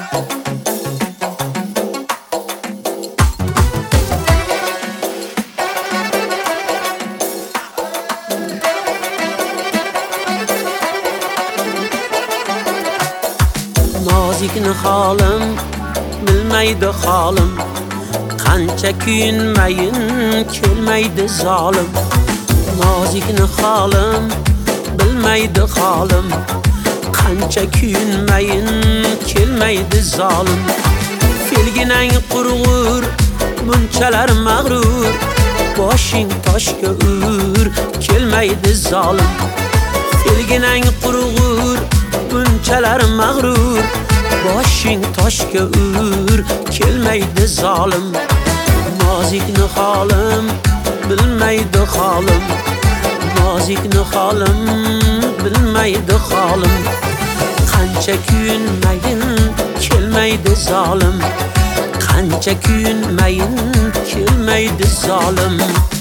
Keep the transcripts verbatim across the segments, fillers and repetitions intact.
Nozikni holim bilmaydi holim, qancha kuyinmayin kelmaydi zolim. Nozikni holim bilmaydi holim, qancha kuyinmayin kelmaydi zolim. Felginang qurg'ur bunchalar mag'rur, boshing toshga ur kelmaydi zolim. Felginang qurg'ur bunchalar mag'rur, boshing toshga ur kelmaydi zolim. Nozikni holim bilmaydi holim, nozikni holim bilmaydi holim, qancha kuyinmayin kelmaydi zolim, qancha kuyinmayin kelmaydi zolim.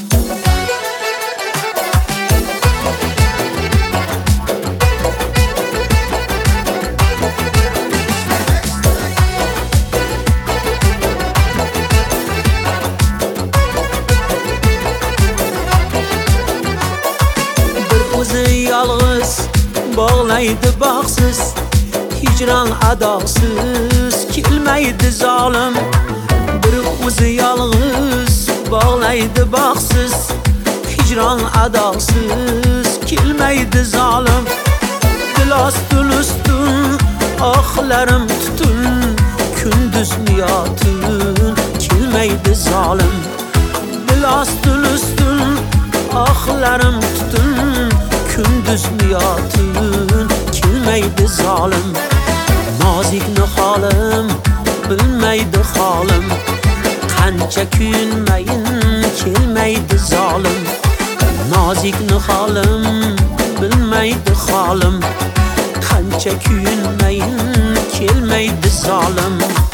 Yalğız bağlaydı baxsız, hicran adasız kelmaydi zolim. Bir o'zi yalğız bağlaydı baxsız, hicran adasız kelmaydi zolim. Dil ostun ustun oxlarim tutun, kunduzmi yotun kelmaydi zolim. Dil ostun ustun oxlarim tutun, kunduzmi yotun kelmaydi zolim. Nozikni holim bilmaydi holim, qancha kuyinmayin kelmaydi zolim. Nozikni holim bilmaydi holim, qancha kuyinmayin kelmaydi zolim.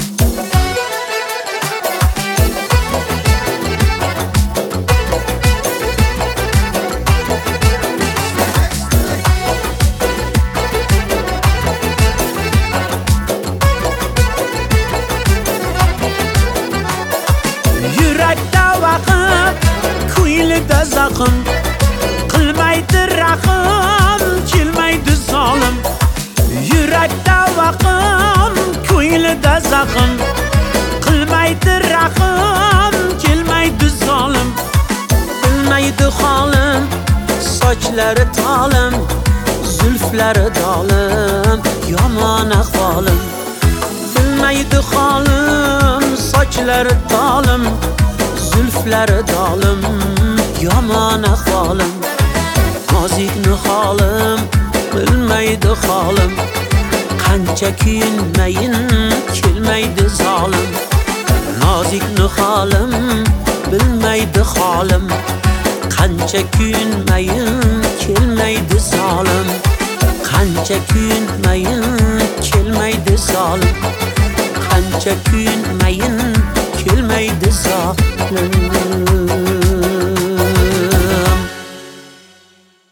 Yurakda vaqt, ko'nglida zaqim, qilmaydi rahim kelmaydi zolim. Yurakda vaqt, ko'nglida zaqim, qilmaydi rahim kelmaydi zolim. Bilmaydi holim sochlari tolim, zulflari dolim, yomon ahvolim. Bilmaydi holim sochlari tolim, zulflari dolim, yomon ahvolim. Nozikni holim bilmaydi holim, qancha kuyinmayin kelmaydi zolim. Nozikni holim bilmaydi holim, qancha kuyinmayin kelmaydi zolim, qancha kuyinmayin kelmaydi zolim, qancha kuyinmayin kelmaydi zolim.